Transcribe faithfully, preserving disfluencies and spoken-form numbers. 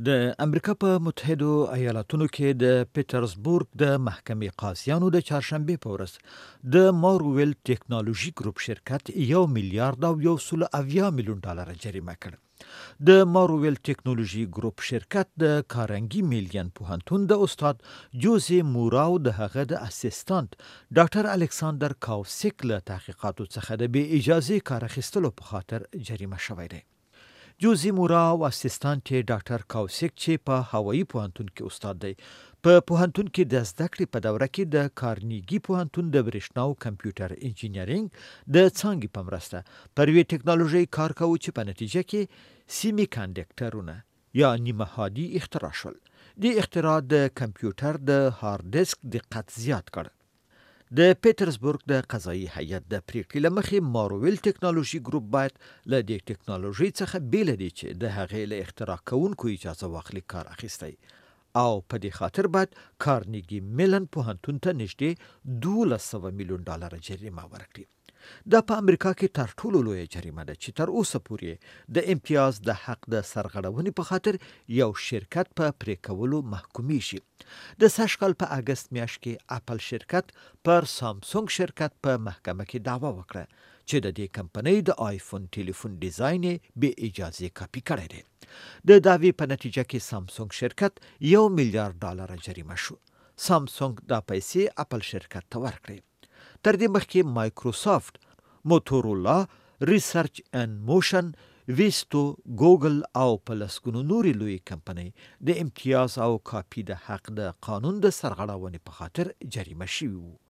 د امریکا په متحدو ایالاتونو کې د پیټرزبورګ د محکمې قاضیانو د چهارشنبه په ورځ د مارویل ټیکنالوژي ګروپ شرکت یو میلیارډ او یو سل اویا میلیون ډالر جریمه کړ. د مارویل ټیکنالوژي ګروپ شرکت د کارنګي میلیون پوهنتون د استاد جوزی موراو د هغه د اسسټنټ ډاکټر الکساندر کاوسیک له تحقیقاتو څخه د بې اجازه کار اخیستلو په خاطر جریمه شوی دی. جوزی موراو اسسټنټ ډاکټر کاوسیک چې په هوایی پوهنتون کې استاد دی، په پوهنتون کې د زده کړې په دوره کې د کارنیګي پوهنتون د برېښنا او کمپیوټر انجینرینګ د څانګې په مرسته پر یوې ټیکنالوژي کار کوي چې په نتیجه کې سیمی کنډکټرونه یا نیمه هادي اختراع شول. د اختراع د کمپیوټر د هارد ډیسک دقت زیات کړ. د پیټرزبورګ د قضایي هیئت د پریکړې له مخې مارویل ټیکنالوژي ګروپ باید له دې ټیکنالوژي څخه بیل دی چې د هغې له اختراع کوونکو اجازه واخلي کار اخیستی، او په دې خاطر باید کارنیګي میلن پوهنتون ته نږدې دولس سوه میلیون ډالر جریمه ورکړي. دا په امریکا کې تر ټولو لویه جریمه ده چې تر اوسه پورې د امتیاز د حق د سرغړونې په خاطر یو شرکت په پرې کولو محکومیږي. د سږ کال په اګست میاشت کې اپل شرکت پر سامسونګ شرکت په محکمه کې دعوه وکړه چې د دې کمپنۍ د آیفون ټلیفون ډیزاین بې اجازه کاپی کړی دی. د دعوی په نتیجه کې سامسونګ شرکت یو میلیارډ ډالر جریمه شو. سامسونګ دا پیسې اپل شرکت ته ورکړي. تر دې مخکې مایکروسافت، موتورولا، ریسرچ ان موشن، ویستو، ګوګل او په لسګونو نورې لوی کمپنۍ د امتیاز او کاپی د حق د قانون د سرغړونې په خاطر جریمه شوي وو.